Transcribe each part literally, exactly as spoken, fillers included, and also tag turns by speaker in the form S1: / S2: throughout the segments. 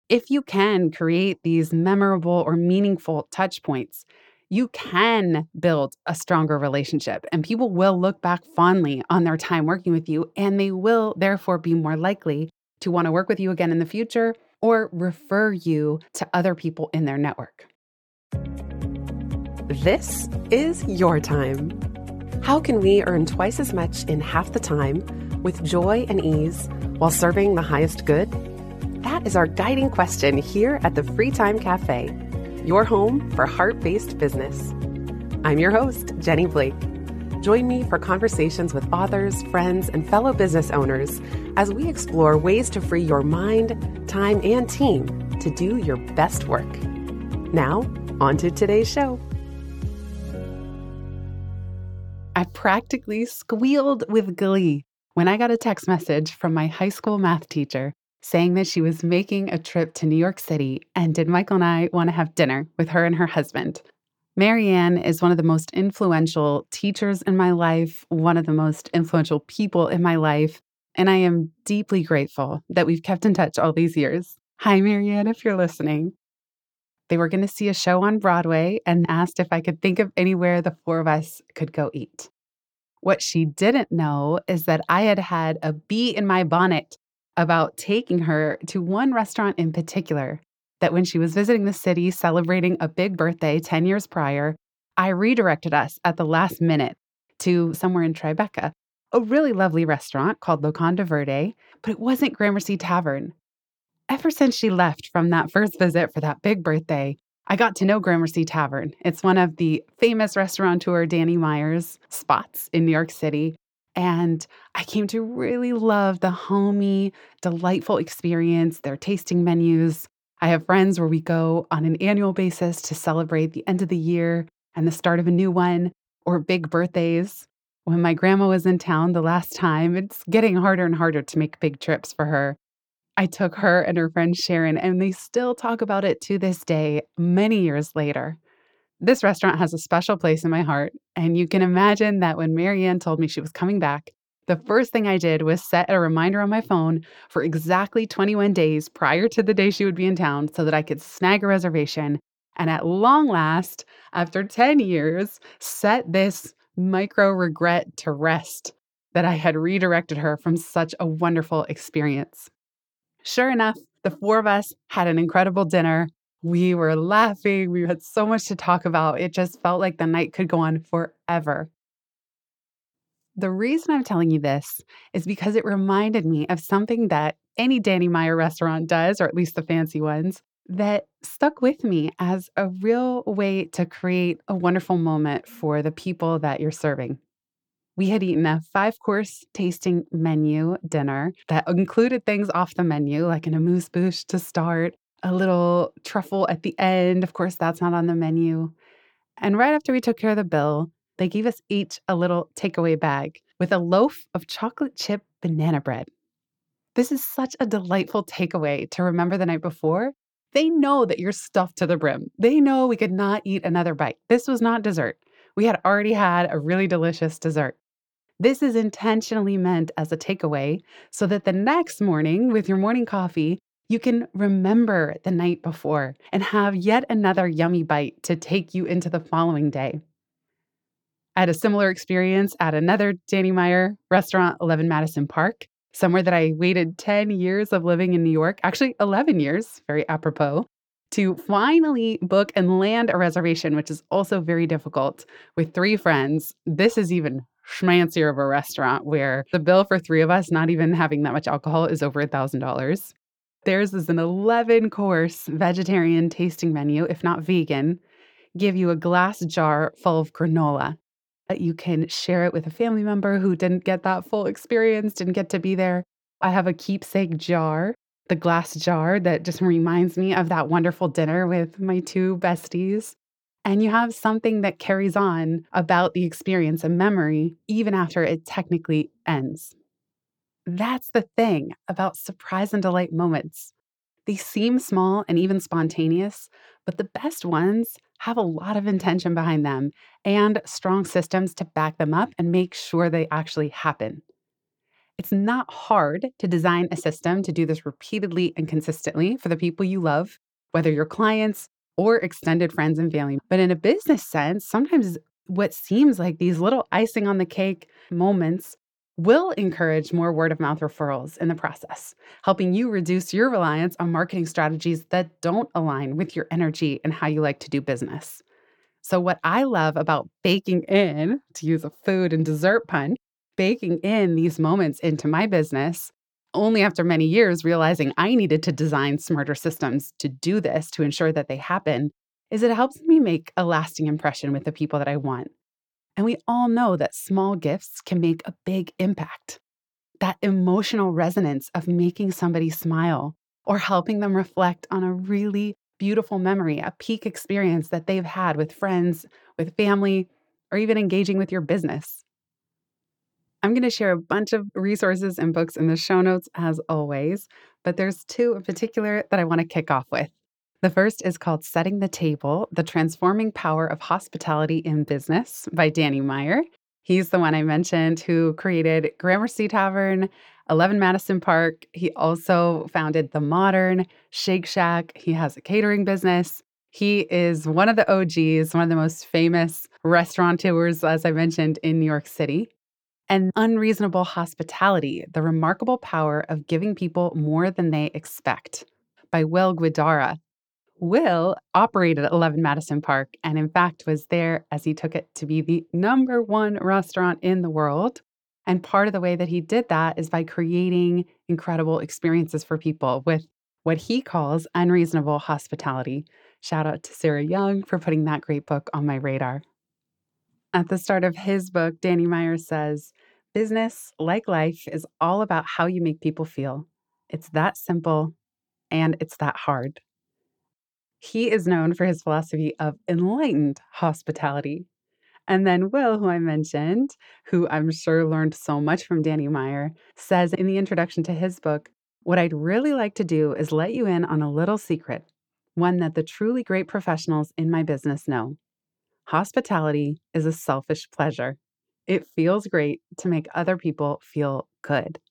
S1: If you can create these memorable or meaningful touch points, you can build a stronger relationship, and people will look back fondly on their time working with you, and they will therefore be more likely to want to work with you again in the future or refer you to other people in their network.
S2: This is your time. How can we earn twice as much in half the time with joy and ease while serving the highest good? That is our guiding question here at the Free Time Cafe, your home for heart-based business. I'm your host, Jenny Blake. Join me for conversations with authors, friends, and fellow business owners as we explore ways to free your mind, time, and team to do your best work. Now, on to today's show.
S1: I practically squealed with glee when I got a text message from my high school math teacher saying that she was making a trip to New York City, and did Michael and I want to have dinner with her and her husband. Marianne is one of the most influential teachers in my life, one of the most influential people in my life, and I am deeply grateful that we've kept in touch all these years. Hi, Marianne, if you're listening. They were going to see a show on Broadway and asked if I could think of anywhere the four of us could go eat. What she didn't know is that I had had a bee in my bonnet about taking her to one restaurant in particular, that when she was visiting the city celebrating a big birthday ten years prior, I redirected us at the last minute to somewhere in Tribeca, a really lovely restaurant called Locanda Verde, but it wasn't Gramercy Tavern. Ever since she left from that first visit for that big birthday, I got to know Gramercy Tavern. It's one of the famous restaurateur Danny Meyer's spots in New York City. And I came to really love the homey, delightful experience, their tasting menus. I have friends where we go on an annual basis to celebrate the end of the year and the start of a new one, or big birthdays. When my grandma was in town the last time, it's getting harder and harder to make big trips for her. I took her and her friend Sharon, and they still talk about it to this day, many years later. This restaurant has a special place in my heart, and you can imagine that when Marianne told me she was coming back, the first thing I did was set a reminder on my phone for exactly twenty-one days prior to the day she would be in town so that I could snag a reservation, and at long last, after ten years, set this micro regret to rest that I had redirected her from such a wonderful experience. Sure enough, the four of us had an incredible dinner. We were laughing. We had so much to talk about. It just felt like the night could go on forever. The reason I'm telling you this is because it reminded me of something that any Danny Meyer restaurant does, or at least the fancy ones, that stuck with me as a real way to create a wonderful moment for the people that you're serving. We had eaten a five-course tasting menu dinner that included things off the menu, like an amuse-bouche to start, a little truffle at the end. Of course, that's not on the menu. And right after we took care of the bill, they gave us each a little takeaway bag with a loaf of chocolate chip banana bread. This is such a delightful takeaway to remember the night before. They know that you're stuffed to the brim. They know we could not eat another bite. This was not dessert. We had already had a really delicious dessert. This is intentionally meant as a takeaway so that the next morning with your morning coffee, you can remember the night before and have yet another yummy bite to take you into the following day. I had a similar experience at another Danny Meyer restaurant, eleven Madison Park, somewhere that I waited ten years of living in New York, actually eleven years, very apropos, to finally book and land a reservation, which is also very difficult, with three friends. This is even schmancier of a restaurant where the bill for three of us, not even having that much alcohol, is over one thousand dollars. Theirs is an eleven-course vegetarian tasting menu, if not vegan, give you a glass jar full of granola. You can share it with a family member who didn't get that full experience, didn't get to be there. I have a keepsake jar, the glass jar that just reminds me of that wonderful dinner with my two besties. And you have something that carries on about the experience and memory even after it technically ends. That's the thing about surprise and delight moments. They seem small and even spontaneous, but the best ones have a lot of intention behind them and strong systems to back them up and make sure they actually happen. It's not hard to design a system to do this repeatedly and consistently for the people you love, whether your clients or extended friends and family. But in a business sense, sometimes what seems like these little icing on the cake moments will encourage more word of mouth referrals in the process, helping you reduce your reliance on marketing strategies that don't align with your energy and how you like to do business. So, what I love about baking in, to use a food and dessert pun, baking in these moments into my business, only after many years realizing I needed to design smarter systems to do this to ensure that they happen, is it helps me make a lasting impression with the people that I want. And we all know that small gifts can make a big impact. That emotional resonance of making somebody smile or helping them reflect on a really beautiful memory, a peak experience that they've had with friends, with family, or even engaging with your business. I'm going to share a bunch of resources and books in the show notes as always, but there's two in particular that I want to kick off with. The first is called Setting the Table, The Transforming Power of Hospitality in Business by Danny Meyer. He's the one I mentioned who created Gramercy Tavern, eleven Madison Park. He also founded The Modern, Shake Shack. He has a catering business. He is one of the O Gs, one of the most famous restaurateurs, as I mentioned, in New York City. And Unreasonable Hospitality, The Remarkable Power of Giving People More Than They Expect by Will Guidara. Will operated at eleven Madison Park and, in fact, was there as he took it to be the number one restaurant in the world. And part of the way that he did that is by creating incredible experiences for people with what he calls unreasonable hospitality. Shout out to Sarah Young for putting that great book on my radar. At the start of his book, Danny Meyer says, "Business, like life, is all about how you make people feel. It's that simple and it's that hard." He is known for his philosophy of enlightened hospitality. And then Will, who I mentioned, who I'm sure learned so much from Danny Meyer, says in the introduction to his book, "What I'd really like to do is let you in on a little secret, one that the truly great professionals in my business know. Hospitality is a selfish pleasure. It feels great to make other people feel good."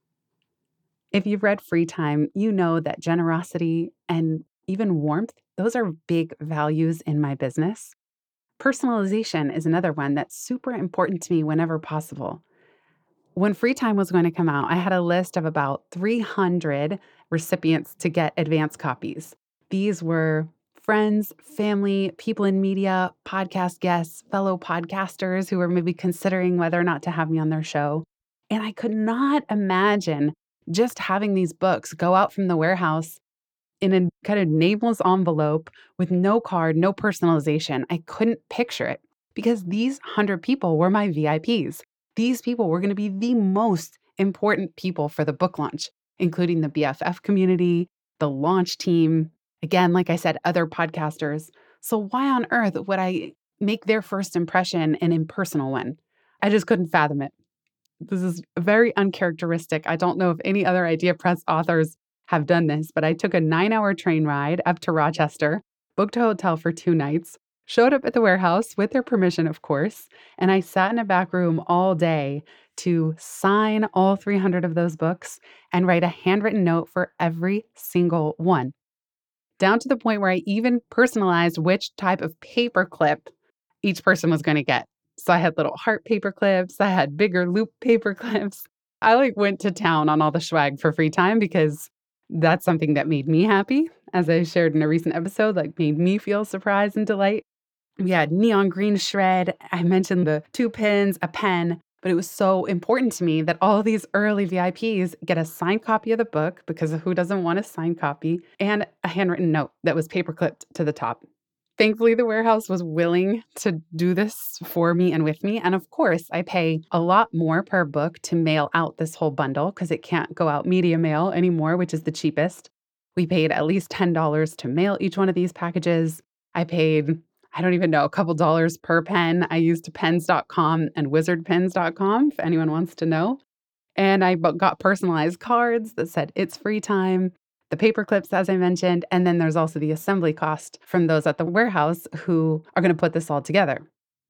S1: If you've read Free Time, you know that generosity and even warmth, those are big values in my business. Personalization is another one that's super important to me whenever possible. When Free Time was going to come out, I had a list of about three hundred recipients to get advance copies. These were friends, family, people in media, podcast guests, fellow podcasters who were maybe considering whether or not to have me on their show. And I could not imagine just having these books go out from the warehouse in a kind of nameless envelope with no card, no personalization. I couldn't picture it because these one hundred people were my V I Ps. These people were going to be the most important people for the book launch, including the B F F community, the launch team, again, like I said, other podcasters. So why on earth would I make their first impression an impersonal one? I just couldn't fathom it. This is very uncharacteristic. I don't know if any other Idea Press authors have done this, but I took a nine-hour train ride up to Rochester, booked a hotel for two nights, showed up at the warehouse with their permission, of course, and I sat in a back room all day to sign all three hundred of those books and write a handwritten note for every single one, down to the point where I even personalized which type of paper clip each person was going to get. So I had little heart paper clips, I had bigger loop paper clips. I like went to town on all the swag for Free Time because that's something that made me happy. As I shared in a recent episode, like made me feel surprise and delight. We had neon green shred. I mentioned the two pins, a pen, but it was so important to me that all these early V I Ps get a signed copy of the book, because who doesn't want a signed copy, and a handwritten note that was paper clipped to the top. Thankfully, the warehouse was willing to do this for me and with me. And of course, I pay a lot more per book to mail out this whole bundle because it can't go out media mail anymore, which is the cheapest. We paid at least ten dollars to mail each one of these packages. I paid, I don't even know, a couple dollars per pen. I used pens dot com and wizard pens dot com if anyone wants to know. And I got personalized cards that said "It's Free Time." The paper clips, as I mentioned, and then there's also the assembly cost from those at the warehouse who are going to put this all together.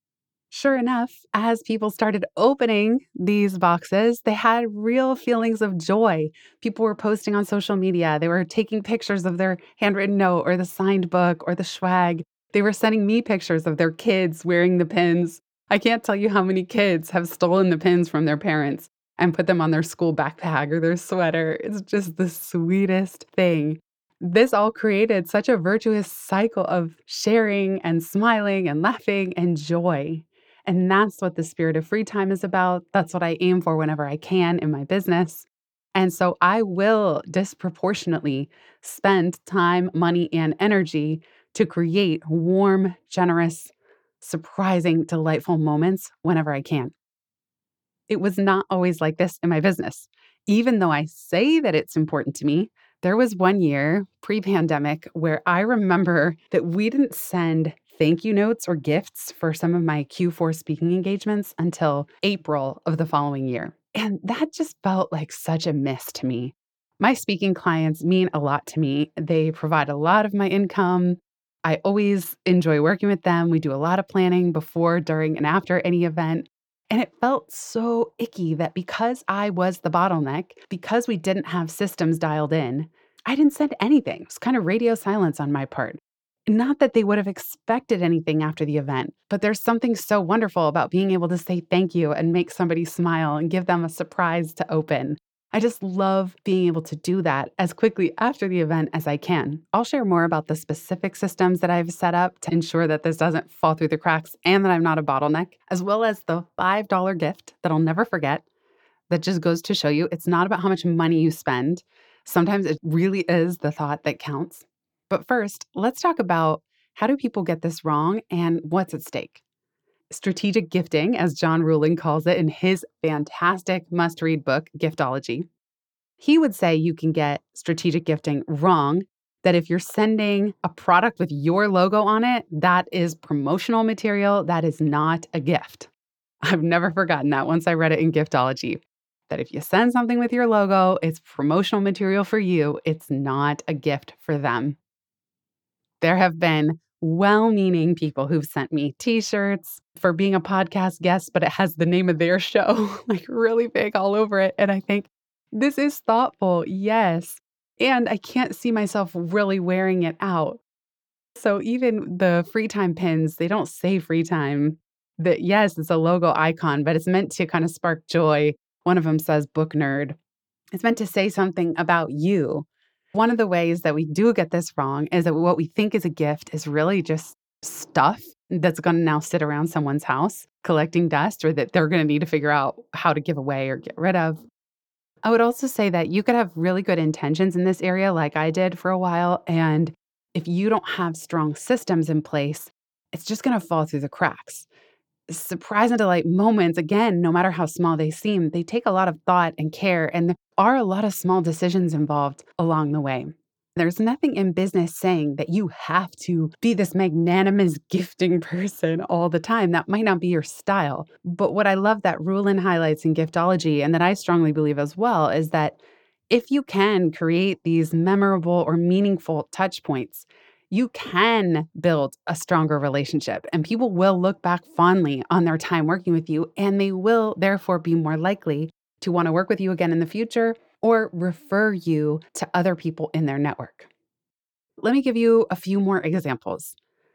S1: Sure enough, as people started opening these boxes, they had real feelings of joy. People were posting on social media. They were taking pictures of their handwritten note or the signed book or the swag. They were sending me pictures of their kids wearing the pins. I can't tell you how many kids have stolen the pins from their parents and put them on their school backpack or their sweater. It's just the sweetest thing. This all created such a virtuous cycle of sharing and smiling and laughing and joy. And that's what the spirit of free time is about. That's what I aim for whenever I can in my business. And so I will disproportionately spend time, money, and energy to create warm, generous, surprising, delightful moments whenever I can. It was not always like this in my business. Even though I say that it's important to me, there was one year pre-pandemic where I remember that we didn't send thank you notes or gifts for some of my Q four speaking engagements until April of the following year. And that just felt like such a miss to me. My speaking clients mean a lot to me. They provide a lot of my income. I always enjoy working with them. We do a lot of planning before, during, and after any event. And it felt so icky that because I was the bottleneck, because we didn't have systems dialed in, I didn't send anything. It was kind of radio silence on my part. Not that they would have expected anything after the event, but there's something so wonderful about being able to say thank you and make somebody smile and give them a surprise to open. I just love being able to do that as quickly after the event as I can. I'll share more about the specific systems that I've set up to ensure that this doesn't fall through the cracks and that I'm not a bottleneck, as well as the five dollar gift that I'll never forget. That just goes to show you it's not about how much money you spend. Sometimes it really is the thought that counts. But first, let's talk about how do people get this wrong and what's at stake. Strategic gifting, as John Ruhling calls it in his fantastic must-read book, Giftology. He would say you can get strategic gifting wrong, that if you're sending a product with your logo on it, that is promotional material, that is not a gift. I've never forgotten that once I read it in Giftology, that if you send something with your logo, it's promotional material for you, it's not a gift for them. There have been well-meaning people who've sent me t-shirts for being a podcast guest, but it has the name of their show like really big all over it. And I think this is thoughtful, yes. And I can't see myself really wearing it out. So even the free time pins, they don't say free time. That yes, it's a logo icon, but it's meant to kind of spark joy. One of them says book nerd. It's meant to say something about you. One of the ways that we do get this wrong is that what we think is a gift is really just stuff that's going to now sit around someone's house collecting dust, or that they're going to need to figure out how to give away or get rid of. I would also say that you could have really good intentions in this area like I did for a while. And if you don't have strong systems in place, it's just going to fall through the cracks. Surprise and delight moments, again, no matter how small they seem, they take a lot of thought and care, and there are a lot of small decisions involved along the way. There's nothing in business saying that you have to be this magnanimous gifting person all the time. That might not be your style. But what I love that Ruhling highlights in Giftology, and that I strongly believe as well, is that if you can create these memorable or meaningful touch points, you can build a stronger relationship, and people will look back fondly on their time working with you, and they will therefore be more likely to want to work with you again in the future or refer you to other people in their network. Let me give you a few more examples.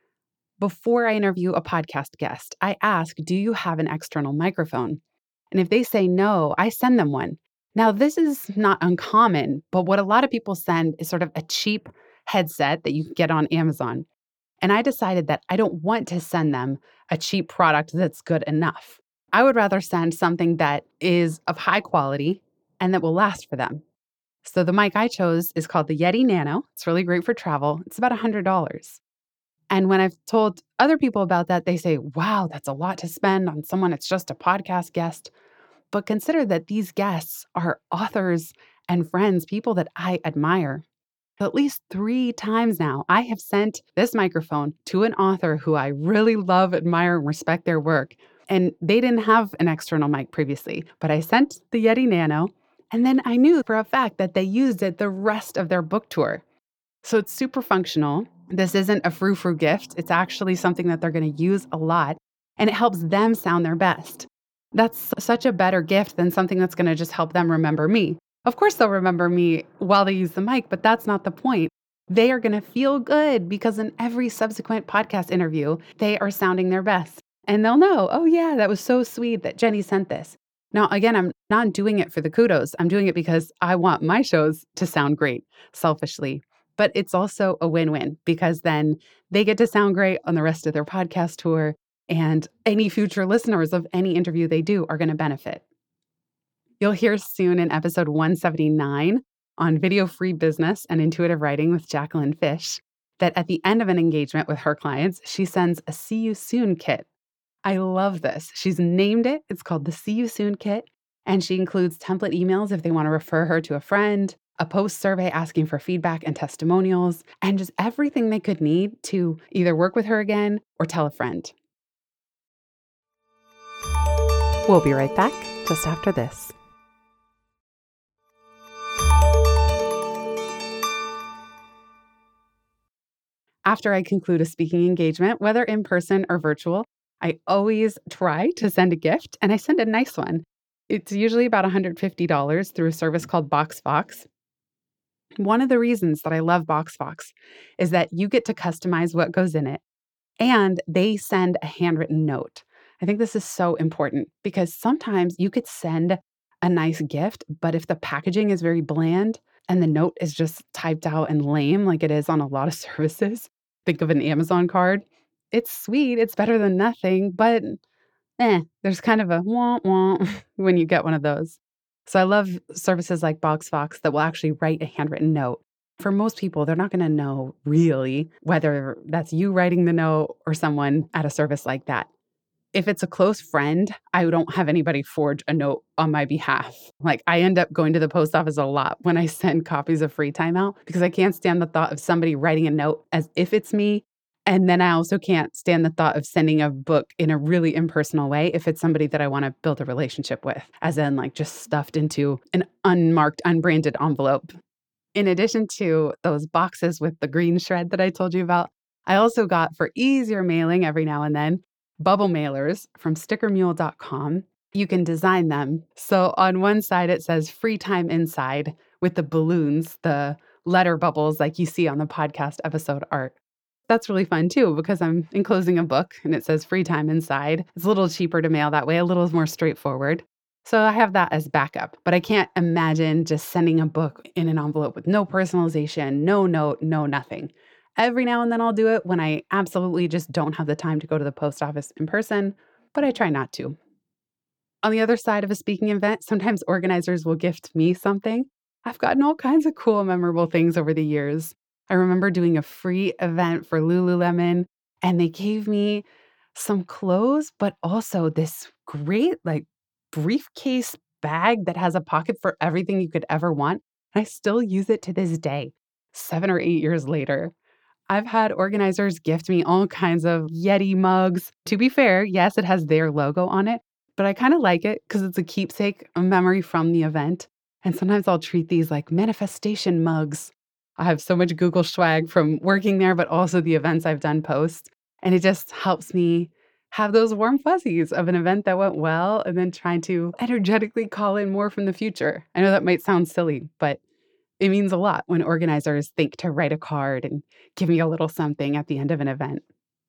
S1: Before I interview a podcast guest, I ask, do you have an external microphone? And if they say no, I send them one. Now, this is not uncommon, but what a lot of people send is sort of a cheap headset that you can get on Amazon. And I decided that I don't want to send them a cheap product that's good enough. I would rather send something that is of high quality and that will last for them. So the mic I chose is called the Yeti Nano. It's really great for travel. It's about one hundred dollars. And when I've told other people about that, they say, wow, that's a lot to spend on someone that's just a podcast guest. But consider that these guests are authors and friends, people that I admire. At least three times now, I have sent this microphone to an author who I really love, admire, and respect their work. And they didn't have an external mic previously, but I sent the Yeti Nano, and then I knew for a fact that they used it the rest of their book tour. So it's super functional. This isn't a frou-frou gift. It's actually something that they're going to use a lot. and it helps them sound their best. That's such a better gift than something that's going to just help them remember me. Of course, they'll remember me while they use the mic, but that's not the point. They are going to feel good because in every subsequent podcast interview, they are sounding their best. And they'll know, oh, yeah, that was so sweet that Jenny sent this. Now, again, I'm not doing it for the kudos. I'm doing it because I want my shows to sound great, selfishly. But it's also a win-win because then they get to sound great on the rest of their podcast tour, and any future listeners of any interview they do are going to benefit. You'll hear soon in episode one seventy-nine on video-free business and intuitive writing with Jacqueline Fish that at the end of an engagement with her clients, she sends a See You Soon kit. I love this. She's named it. It's called the See You Soon kit, and she includes template emails if they want to refer her to a friend, a post survey asking for feedback and testimonials, and just everything they could need to either work with her again or tell a friend.
S2: We'll be right back just after this.
S1: After I conclude a speaking engagement, whether in person or virtual, I always try to send a gift, and I send a nice one. It's usually about one hundred fifty dollars through a service called BoxFox. One of the reasons that I love BoxFox is that you get to customize what goes in it, and they send a handwritten note. I think this is so important because sometimes you could send a nice gift, but if the packaging is very bland and the note is just typed out and lame like it is on a lot of services, think of an Amazon card. It's sweet, it's better than nothing, but eh, there's kind of a wah wah when you get one of those. So I love services like BoxFox that will actually write a handwritten note. For most people, they're not going to know really whether that's you writing the note or someone at a service like that. If it's a close friend, I don't have anybody forge a note on my behalf. Like I end up going to the post office a lot when I send copies of Free Time out because I can't stand the thought of somebody writing a note as if it's me. And then I also can't stand the thought of sending a book in a really impersonal way if it's somebody that I want to build a relationship with, as in like just stuffed into an unmarked, unbranded envelope. In addition to those boxes with the green shred that I told you about, I also got, for easier mailing every now and then, bubble mailers from sticker mule dot com. You can design them. So on one side, it says Free Time Inside with the balloons, the letter bubbles like you see on the podcast episode art. That's really fun too, because I'm enclosing a book and it says Free Time Inside. It's a little cheaper to mail that way, a little more straightforward. So I have that as backup, but I can't imagine just sending a book in an envelope with no personalization, no note, no nothing. Every now and then I'll do it when I absolutely just don't have the time to go to the post office in person, but I try not to. On the other side of a speaking event, sometimes organizers will gift me something. I've gotten all kinds of cool, memorable things over the years. I remember doing a free event for Lululemon, and they gave me some clothes, but also this great like briefcase bag that has a pocket for everything you could ever want. I still use it to this day, seven or eight years later. I've had organizers gift me all kinds of Yeti mugs. To be fair, yes, it has their logo on it, but I kind of like it because it's a keepsake, a memory from the event. And sometimes I'll treat these like manifestation mugs. I have so much Google swag from working there, but also the events I've done post. And it just helps me have those warm fuzzies of an event that went well and then trying to energetically call in more from the future. I know that might sound silly, but it means a lot when organizers think to write a card and give me a little something at the end of an event.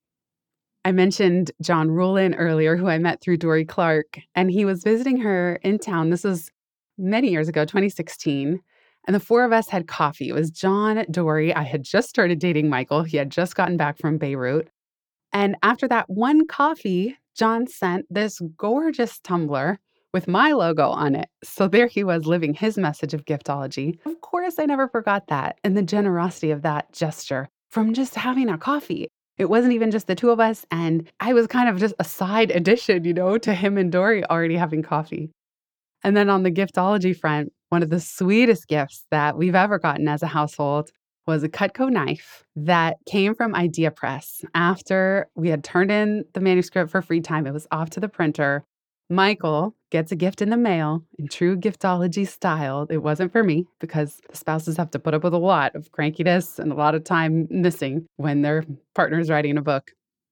S1: I mentioned John Rulin earlier, who I met through Dory Clark, and he was visiting her in town. This was many years ago, twenty sixteen. And the four of us had coffee. It was John, Dory. I had just started dating Michael. He had just gotten back from Beirut. And after that one coffee, John sent this gorgeous tumbler with my logo on it. So there he was living his message of giftology. Of course, I never forgot that and the generosity of that gesture from just having a coffee. It wasn't even just the two of us. And I was kind of just a side addition, you know, to him and Dory already having coffee. And then on the giftology front, one of the sweetest gifts that we've ever gotten as a household was a Cutco knife that came from Idea Press. After we had turned in the manuscript for Free Time, it was off to the printer. Michael gets a gift in the mail in true giftology style. It wasn't for me because the spouses have to put up with a lot of crankiness and a lot of time missing when their partner's writing a book.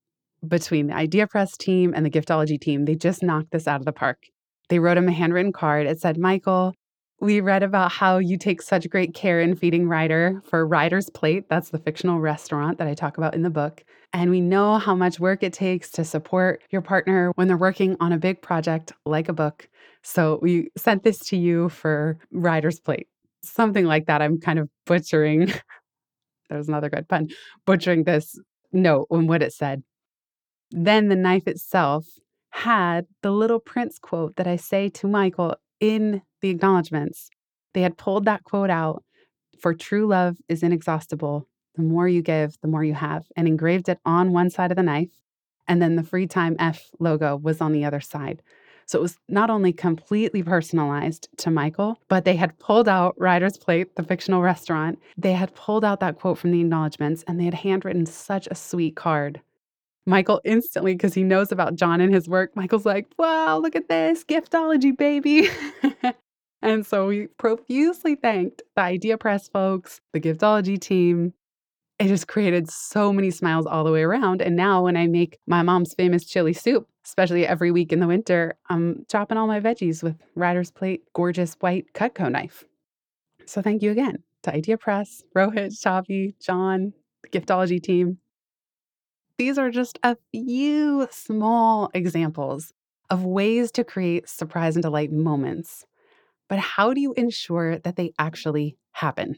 S1: Between the Idea Press team and the Giftology team, they just knocked this out of the park. They wrote him a handwritten card. It said, Michael, we read about how you take such great care in feeding Ryder for Ryder's Plate. That's the fictional restaurant that I talk about in the book. And we know how much work it takes to support your partner when they're working on a big project like a book. So we sent this to you for Ryder's Plate. Something like that. I'm kind of butchering. There's another good pun. Butchering this note and what it said. Then the knife itself had the Little Prince quote that I say to Michael in the acknowledgments. They had pulled that quote out, for true love is inexhaustible. The more you give, the more you have, and engraved it on one side of the knife. And then the Free Time F logo was on the other side. So it was not only completely personalized to Michael, but they had pulled out Ryder's Plate, the fictional restaurant. They had pulled out that quote from the acknowledgments, and they had handwritten such a sweet card. Michael instantly, because he knows about John and his work, Michael's like, wow, look at this, Giftology, baby. And so we profusely thanked the Idea Press folks, the Giftology team. It just created so many smiles all the way around. And now when I make my mom's famous chili soup, especially every week in the winter, I'm chopping all my veggies with Ryder's Plate, gorgeous white Cutco knife. So thank you again to Idea Press, Rohit, Shavi, John, the Giftology team. These are just a few small examples of ways to create surprise and delight moments. But how do you ensure that they actually happen?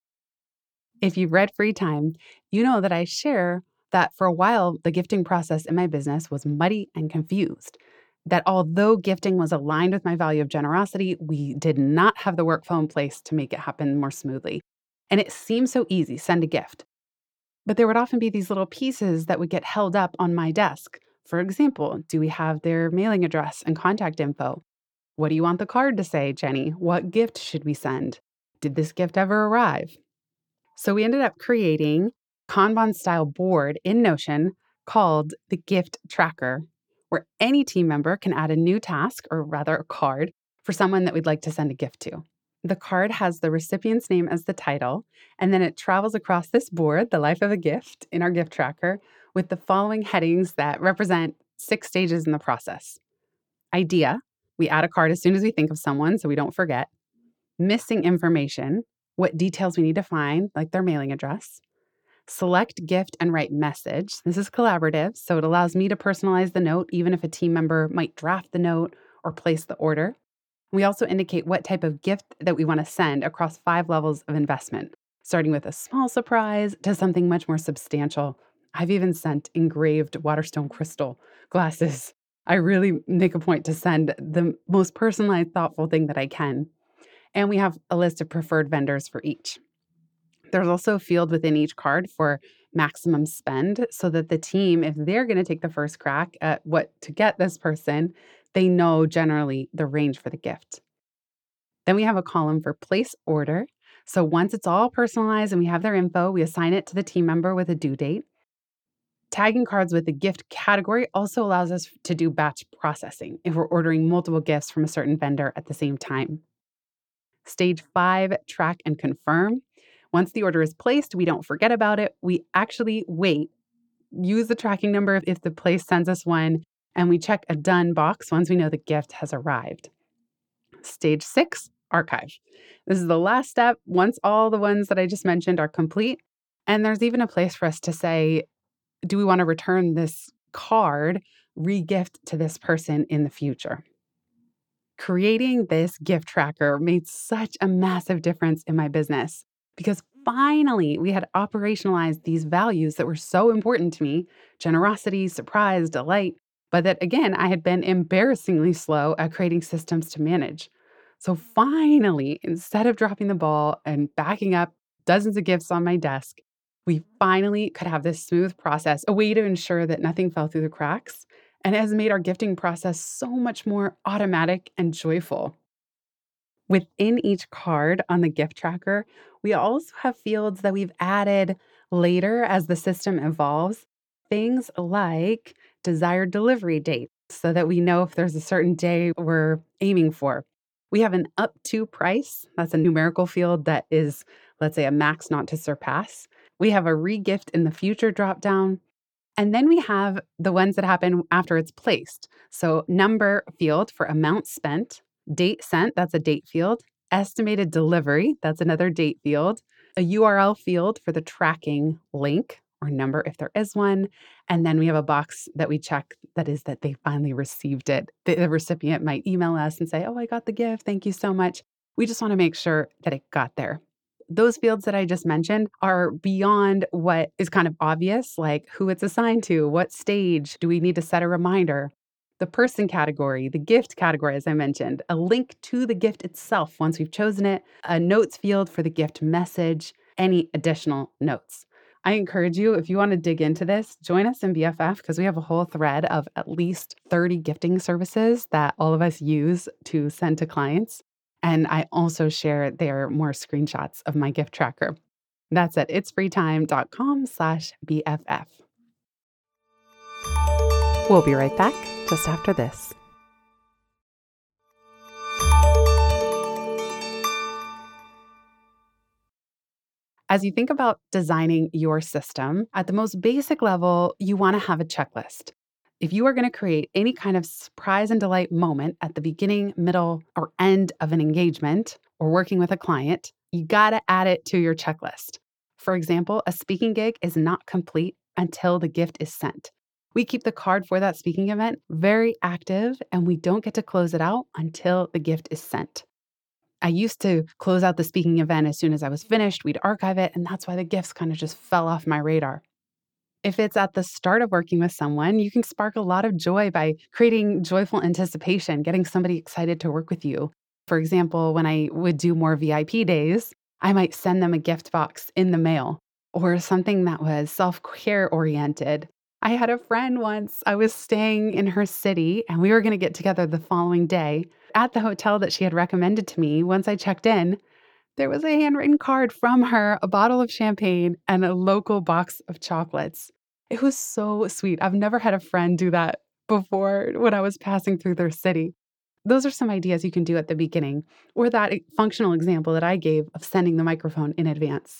S1: If you've read Free Time, you know that I share that for a while, the gifting process in my business was muddy and confused. That although gifting was aligned with my value of generosity, we did not have the workflow in place to make it happen more smoothly. And it seemed so easy, send a gift. But there would often be these little pieces that would get held up on my desk. For example, do we have their mailing address and contact info? What do you want the card to say, Jenny? What gift should we send? Did this gift ever arrive? So we ended up creating a Kanban-style board in Notion called the Gift Tracker, where any team member can add a new task, or rather a card, for someone that we'd like to send a gift to. The card has the recipient's name as the title, and then it travels across this board, the life of a gift, in our gift tracker, with the following headings that represent six stages in the process. Idea, we add a card as soon as we think of someone so we don't forget. Missing information, what details we need to find, like their mailing address. Select gift and write message. This is collaborative, so it allows me to personalize the note even if a team member might draft the note or place the order. We also indicate what type of gift that we want to send across five levels of investment, starting with a small surprise to something much more substantial. I've even sent engraved Waterstone crystal glasses. I really make a point to send the most personalized, thoughtful thing that I can. And we have a list of preferred vendors for each. There's also a field within each card for maximum spend so that the team, if they're going to take the first crack at what to get this person, they know generally the range for the gift. Then we have a column for place order. So once it's all personalized and we have their info, we assign it to the team member with a due date. Tagging cards with the gift category also allows us to do batch processing if we're ordering multiple gifts from a certain vendor at the same time. Stage five, track and confirm. Once the order is placed, we don't forget about it. We actually wait, use the tracking number if the place sends us one, and we check a done box once we know the gift has arrived. Stage six, archive. This is the last step once all the ones that I just mentioned are complete. And there's even a place for us to say, do we want to return this card, re-gift to this person in the future? Creating this gift tracker made such a massive difference in my business because finally we had operationalized these values that were so important to me: generosity, surprise, delight, but that again, I had been embarrassingly slow at creating systems to manage. So finally, instead of dropping the ball and backing up dozens of gifts on my desk, we finally could have this smooth process, a way to ensure that nothing fell through the cracks, and it has made our gifting process so much more automatic and joyful. Within each card on the gift tracker, we also have fields that we've added later as the system evolves, things like desired delivery date, so that we know if there's a certain day we're aiming for. We have an up to price, that's a numerical field that is, let's say, a max not to surpass. We have a re-gift in the future dropdown. And then we have the ones that happen after it's placed. So number field for amount spent, date sent, that's a date field, estimated delivery, that's another date field, a U R L field for the tracking link or number if there is one, and then we have a box that we check that is that they finally received it. The, the recipient might email us and say, "Oh, I got the gift. Thank you so much." We just want to make sure that it got there. Those fields that I just mentioned are beyond what is kind of obvious, like who it's assigned to, what stage, do we need to set a reminder? The person category, the gift category, as I mentioned, a link to the gift itself once we've chosen it, a notes field for the gift message, any additional notes. I encourage you, if you want to dig into this, join us in B F F because we have a whole thread of at least thirty gifting services that all of us use to send to clients. And I also share there more screenshots of my gift tracker. That's at itsfreetime.com slash BFF.
S2: We'll be right back just after this.
S1: As you think about designing your system, at the most basic level, you want to have a checklist. If you are going to create any kind of surprise and delight moment at the beginning, middle, or end of an engagement or working with a client, you got to add it to your checklist. For example, a speaking gig is not complete until the gift is sent. We keep the card for that speaking event very active, and we don't get to close it out until the gift is sent. I used to close out the speaking event as soon as I was finished. We'd archive it, and that's why the gifts kind of just fell off my radar. If it's at the start of working with someone, you can spark a lot of joy by creating joyful anticipation, getting somebody excited to work with you. For example, when I would do more V I P days, I might send them a gift box in the mail or something that was self-care oriented. I had a friend once, I was staying in her city and we were going to get together the following day. At the hotel that she had recommended to me, once I checked in, there was a handwritten card from her, a bottle of champagne, and a local box of chocolates. It was so sweet. I've never had a friend do that before when I was passing through their city. Those are some ideas you can do at the beginning, or that functional example that I gave of sending the microphone in advance.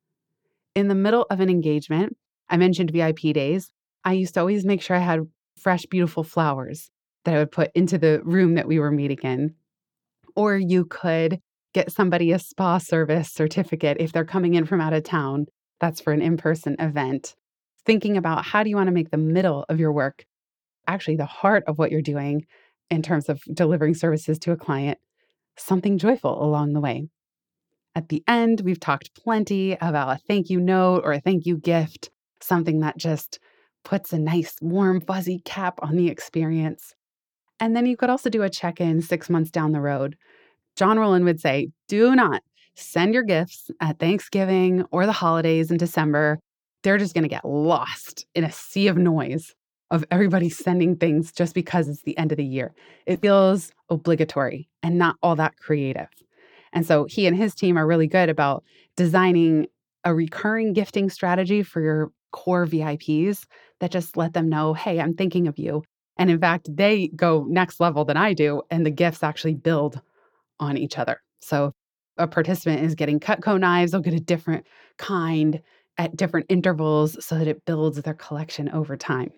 S1: In the middle of an engagement, I mentioned V I P days. I used to always make sure I had fresh, beautiful flowers that I would put into the room that we were meeting in. Or you could get somebody a spa service certificate if they're coming in from out of town. That's for an in-person event. Thinking about how do you want to make the middle of your work, actually the heart of what you're doing in terms of delivering services to a client, something joyful along the way. At the end, we've talked plenty about a thank you note or a thank you gift, something that just puts a nice, warm, fuzzy cap on the experience. And then you could also do a check-in six months down the road. John Rowland would say, do not send your gifts at Thanksgiving or the holidays in December. They're just going to get lost in a sea of noise of everybody sending things just because it's the end of the year. It feels obligatory and not all that creative. And so he and his team are really good about designing a recurring gifting strategy for your core V I Ps that just let them know, hey, I'm thinking of you. And in fact, they go next level than I do, and the gifts actually build on each other. So a participant is getting Cutco knives, they'll get a different kind at different intervals so that it builds their collection over time.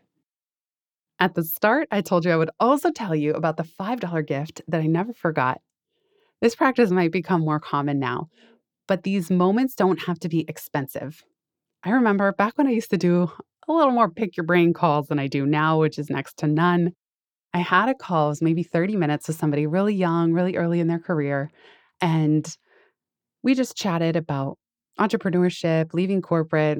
S1: At the start, I told you I would also tell you about the five dollar gift that I never forgot. This practice might become more common now, but these moments don't have to be expensive. I remember back when I used to do a little more pick your brain calls than I do now, which is next to none. I had a call, it was maybe thirty minutes with somebody really young, really early in their career. And we just chatted about entrepreneurship, leaving corporate.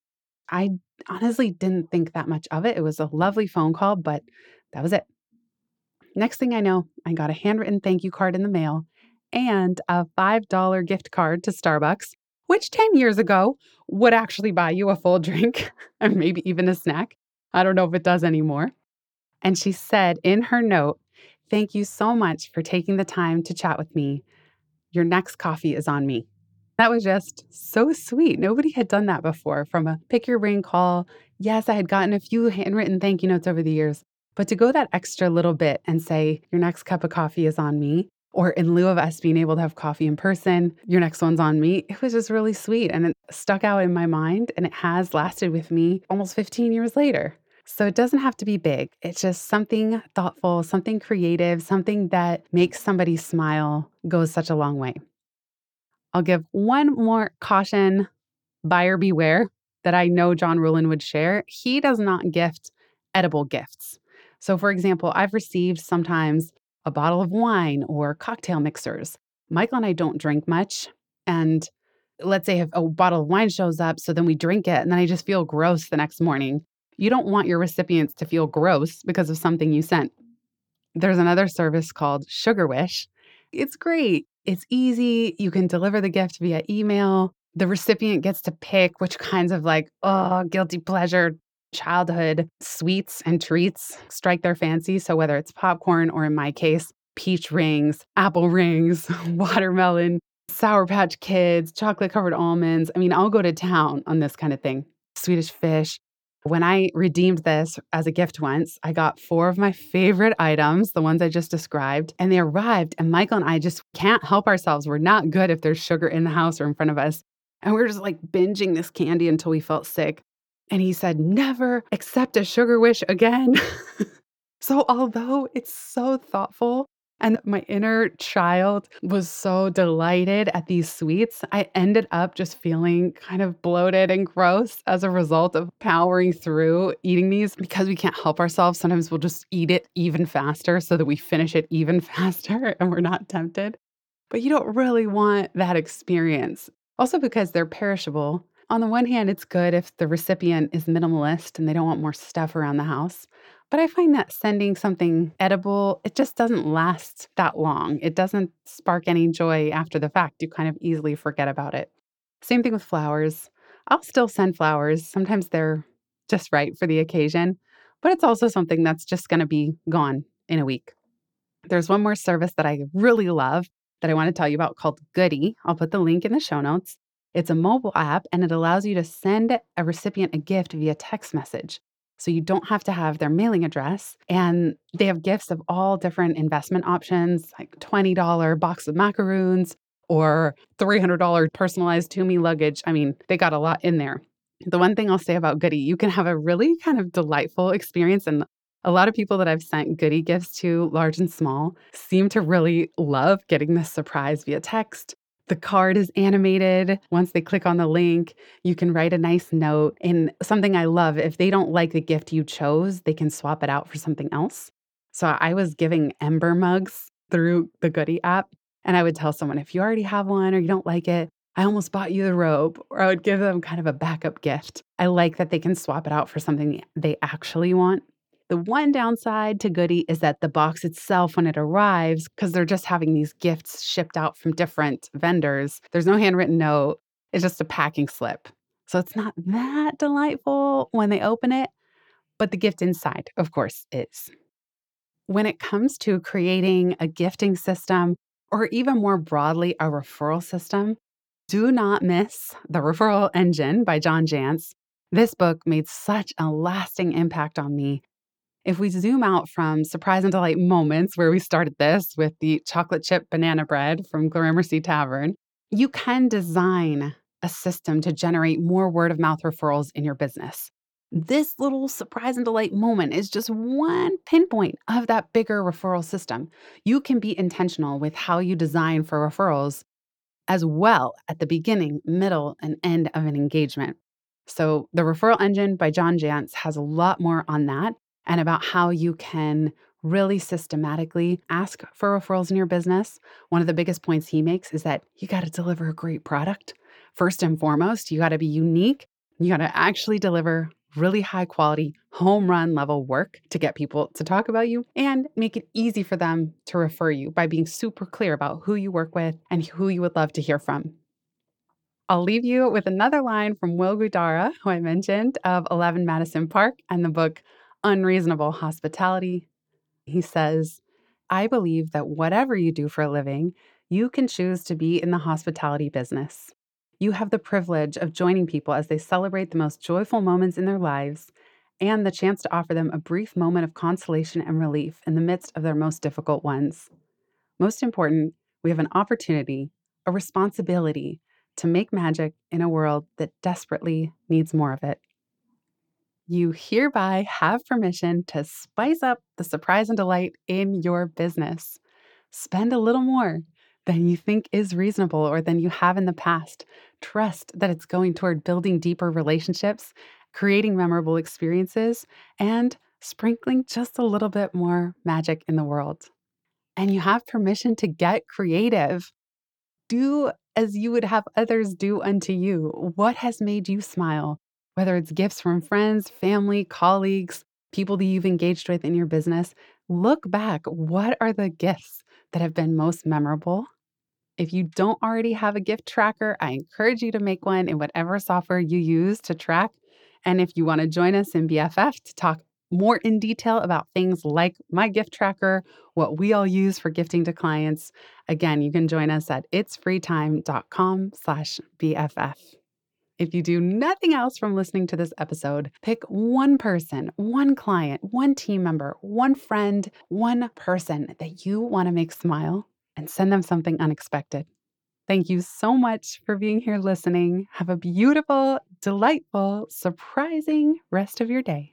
S1: I honestly didn't think that much of it. It was a lovely phone call, but that was it. Next thing I know, I got a handwritten thank you card in the mail and a five dollar gift card to Starbucks, which ten years ago would actually buy you a full drink and maybe even a snack. I don't know if it does anymore. And she said in her note, thank you so much for taking the time to chat with me. Your next coffee is on me. That was just so sweet. Nobody had done that before from a pick your brain call. Yes, I had gotten a few handwritten thank you notes over the years, but to go that extra little bit and say, your next cup of coffee is on me, Or in lieu of us being able to have coffee in person, your next one's on me. It was just really sweet and it stuck out in my mind and it has lasted with me almost fifteen years later. So it doesn't have to be big. It's just something thoughtful, something creative, something that makes somebody smile goes such a long way. I'll give one more caution, buyer beware, that I know John Ruhlin would share. He does not gift edible gifts. So for example, I've received sometimes a bottle of wine or cocktail mixers. Michael and I don't drink much. And let's say if a bottle of wine shows up, so then we drink it and then I just feel gross the next morning. You don't want your recipients to feel gross because of something you sent. There's another service called Sugar Wish. It's great. It's easy. You can deliver the gift via email. The recipient gets to pick which kinds of like, oh, guilty pleasure childhood sweets and treats strike their fancy. So whether it's popcorn or in my case, peach rings, apple rings, watermelon, Sour Patch Kids, chocolate covered almonds. I mean, I'll go to town on this kind of thing. Swedish fish. When I redeemed this as a gift once, I got four of my favorite items, the ones I just described, and they arrived. And Michael and I just can't help ourselves. We're not good if there's sugar in the house or in front of us. And we were just like binging this candy until we felt sick. And he said, never accept a Sugar Wish again. So although it's so thoughtful and my inner child was so delighted at these sweets, I ended up just feeling kind of bloated and gross as a result of powering through eating these because we can't help ourselves. Sometimes we'll just eat it even faster so that we finish it even faster and we're not tempted. But you don't really want that experience. Also because they're perishable. On the one hand, it's good if the recipient is minimalist and they don't want more stuff around the house. But I find that sending something edible, it just doesn't last that long. It doesn't spark any joy after the fact. You kind of easily forget about it. Same thing with flowers. I'll still send flowers. Sometimes they're just right for the occasion, but it's also something that's just going to be gone in a week. There's one more service that I really love that I want to tell you about called Goody. I'll put the link in the show notes. It's a mobile app and it allows you to send a recipient a gift via text message. So you don't have to have their mailing address. And they have gifts of all different investment options, like twenty dollars box of macaroons or three hundred dollars personalized Tumi luggage. I mean, they got a lot in there. The one thing I'll say about Goody, you can have a really kind of delightful experience. And a lot of people that I've sent Goody gifts to, large and small, seem to really love getting this surprise via text. The card is animated. Once they click on the link, you can write a nice note. And something I love, if they don't like the gift you chose, they can swap it out for something else. So I was giving Ember mugs through the Goody app. And I would tell someone, if you already have one or you don't like it, I almost bought you the robe. Or I would give them kind of a backup gift. I like that they can swap it out for something they actually want. The one downside to Goody is that the box itself, when it arrives, because they're just having these gifts shipped out from different vendors, there's no handwritten note. It's just a packing slip. So it's not that delightful when they open it, but the gift inside, of course, is. When it comes to creating a gifting system, or even more broadly, a referral system, do not miss The Referral Engine by John Jantsch. This book made such a lasting impact on me. If we zoom out from surprise and delight moments where we started this with the chocolate chip banana bread from Gramercy Tavern, you can design a system to generate more word of mouth referrals in your business. This little surprise and delight moment is just one pinpoint of that bigger referral system. You can be intentional with how you design for referrals as well at the beginning, middle, and end of an engagement. So The Referral Engine by John Jantsch has a lot more on that, and about how you can really systematically ask for referrals in your business. One of the biggest points he makes is that you got to deliver a great product. First and foremost, you got to be unique. You got to actually deliver really high quality, home run level work to get people to talk about you and make it easy for them to refer you by being super clear about who you work with and who you would love to hear from. I'll leave you with another line from Will Guidara, who I mentioned, of eleven Madison Park and the book Unreasonable Hospitality. He says, I believe that whatever you do for a living, you can choose to be in the hospitality business. You have the privilege of joining people as they celebrate the most joyful moments in their lives and the chance to offer them a brief moment of consolation and relief in the midst of their most difficult ones. Most important, we have an opportunity, a responsibility to make magic in a world that desperately needs more of it. You hereby have permission to spice up the surprise and delight in your business. Spend a little more than you think is reasonable or than you have in the past. Trust that it's going toward building deeper relationships, creating memorable experiences, and sprinkling just a little bit more magic in the world. And you have permission to get creative. Do as you would have others do unto you. What has made you smile? Whether it's gifts from friends, family, colleagues, people that you've engaged with in your business, look back. What are the gifts that have been most memorable? If you don't already have a gift tracker, I encourage you to make one in whatever software you use to track. And if you want to join us in B F F to talk more in detail about things like my gift tracker, what we all use for gifting to clients, again, you can join us at itsfreetime.com slash BFF. If you do nothing else from listening to this episode, pick one person, one client, one team member, one friend, one person that you want to make smile and send them something unexpected. Thank you so much for being here listening. Have a beautiful, delightful, surprising rest of your day.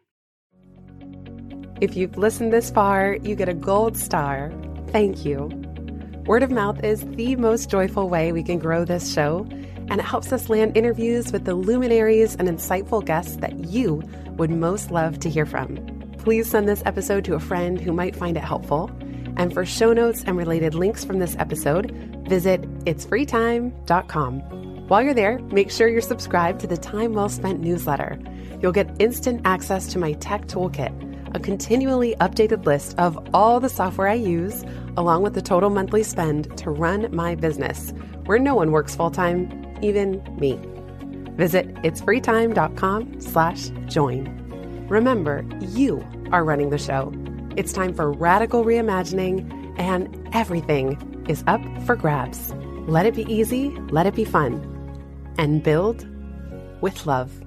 S2: If you've listened this far, you get a gold star. Thank you. Word of mouth is the most joyful way we can grow this show, and it helps us land interviews with the luminaries and insightful guests that you would most love to hear from. Please send this episode to a friend who might find it helpful. And for show notes and related links from this episode, visit its free time dot com. While you're there, make sure you're subscribed to the Time Well Spent newsletter. You'll get instant access to my tech toolkit, a continually updated list of all the software I use, along with the total monthly spend to run my business, where no one works full-time, even me. Visit itsfreetime.com slash join. Remember, you are running the show. It's time for radical reimagining, and everything is up for grabs. Let it be easy, let it be fun, and build with love.